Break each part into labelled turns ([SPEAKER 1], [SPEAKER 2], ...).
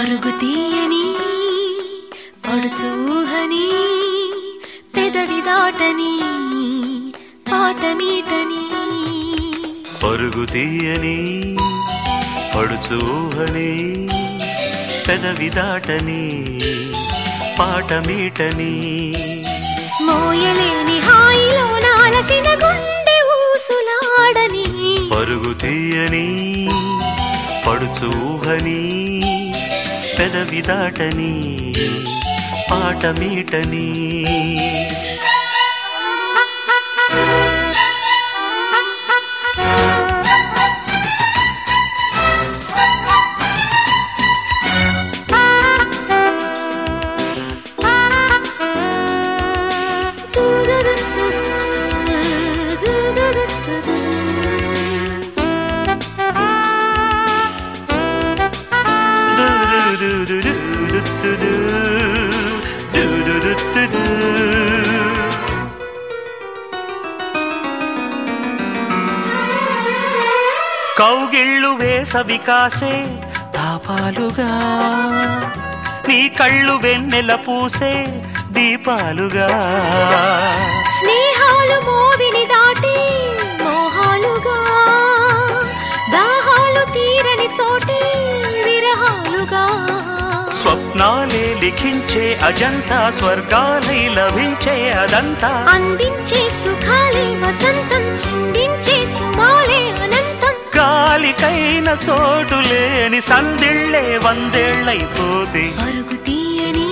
[SPEAKER 1] పరుగు తీయని పడుచూహని పెదవి దాటని పాట మీటని.
[SPEAKER 2] పరుగు తీయని పడుచూహని పెదవి దాటని పాట మీటని.
[SPEAKER 1] మోయలేని హాయిలో నాలసిన గుండె ఊసులాడని.
[SPEAKER 2] పరుగు తీయని పడుచూహని పెదవి దాటని పాట మీటని. కౌగిళ్ళు వేసవి కాసే తాపాలుగా, నీ కళ్ళు వెన్నెల పూసే దీపాలుగా.
[SPEAKER 1] స్నేహాలు మోవిని దాటి మోహాలుగా, దాహాలు తీరని చోటే విరహాలుగా.
[SPEAKER 2] స్వప్నాలే లిఖించే అజంతా స్వర్గాలై లభించే అదంతా.
[SPEAKER 1] అందించే సుఖాలే వసంతం చిందించే సుమాలే అనంతం.
[SPEAKER 2] గాలికైన చోటు లేని సందిళ్ళే వందేళ్ళైపోతే.
[SPEAKER 1] పరుగు తీయని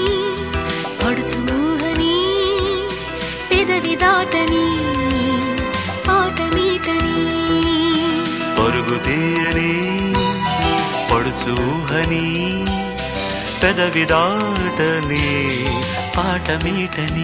[SPEAKER 1] పడుచూహని పెదవి దాటని పాట మీటని.
[SPEAKER 2] పరుగు తీయని పడుచూహని పెదవి దాటని పాట మీటని.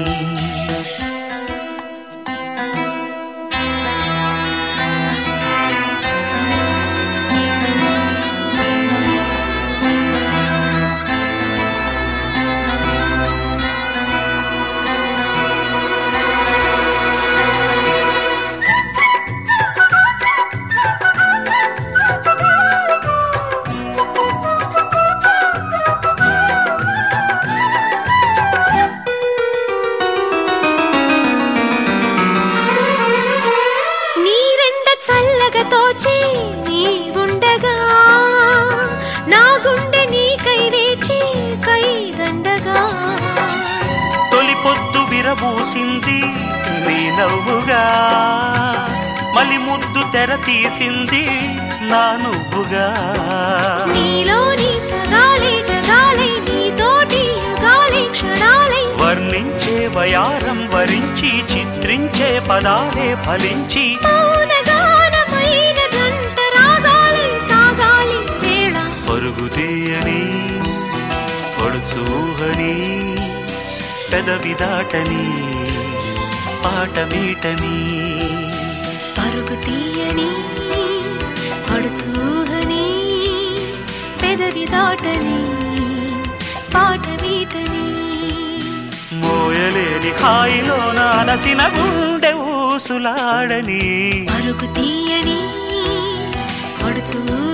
[SPEAKER 1] చల్లగా తోచి నీ ఉండగా నా గుండె నీకై వేచి కైదండగా.
[SPEAKER 2] తొలి పొద్దు విరబూసింది నీ నవ్వుగా, మలి ముద్దు తెర తీసింది నా నువ్వుగా.
[SPEAKER 1] నీలోని సగాలే జగాలై నీతోటి యుగాలే క్షణాలై.
[SPEAKER 2] వర్ణించే వయారం వరించి చిత్రించే పదాలే ఫలించి.
[SPEAKER 1] మౌనగానమైన జంట రాగాలే సాగాలి వేళ.
[SPEAKER 2] పరుగు తీయని పడుచూహని పెదవి దాటని పాట మీటని.
[SPEAKER 1] పరుగు తీయని పడుచూహని పెదవి దాటని పాట మీటని.
[SPEAKER 2] మోయలేని హాయిలో నాలసిన గుండె ఊసులాడని.
[SPEAKER 1] పరుగు తీయని పడుచూ